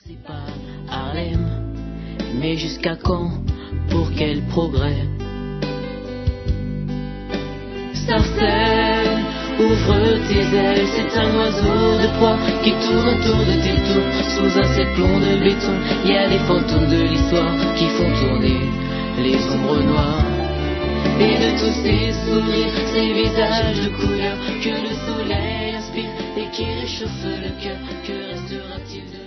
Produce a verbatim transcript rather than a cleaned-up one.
C'est pas Harlem, mais jusqu'à quand? Pour quel progrès? Sarcelles, ouvre tes ailes, c'est un oiseau de proie qui tourne autour de tes tours. Sous un ciel plomb de béton, il y a les fantômes de l'histoire qui font tourner les ombres noires. Et de tous ces sourires, ces visages de couleur que le soleil inspire et qui réchauffent le cœur, que restera-t-il de